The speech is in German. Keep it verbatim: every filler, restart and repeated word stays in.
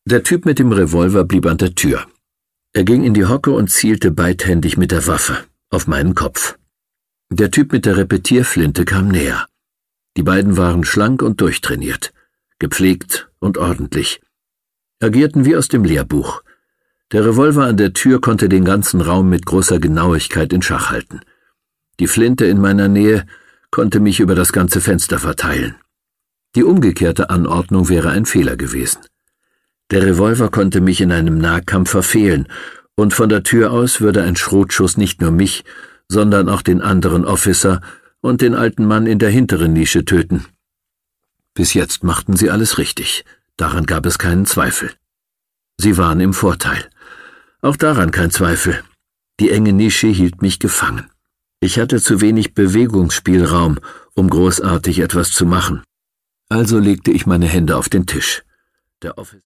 Der Typ mit dem Revolver blieb an der Tür. Er ging in die Hocke und zielte beidhändig mit der Waffe auf meinen Kopf. Der Typ mit der Repetierflinte kam näher. Die beiden waren schlank und durchtrainiert, gepflegt und ordentlich, agierten wie aus dem Lehrbuch. Der Revolver an der Tür konnte den ganzen Raum mit großer Genauigkeit in Schach halten. Die Flinte in meiner Nähe konnte mich über das ganze Fenster verteilen. Die umgekehrte Anordnung wäre ein Fehler gewesen. Der Revolver konnte mich in einem Nahkampf verfehlen, und von der Tür aus würde ein Schrotschuss nicht nur mich, sondern auch den anderen Officer und den alten Mann in der hinteren Nische töten. Bis jetzt machten sie alles richtig, daran gab es keinen Zweifel. Sie waren im Vorteil. Auch daran kein Zweifel. Die enge Nische hielt mich gefangen. Ich hatte zu wenig Bewegungsspielraum, um großartig etwas zu machen. Also legte ich meine Hände auf den Tisch. Der Officer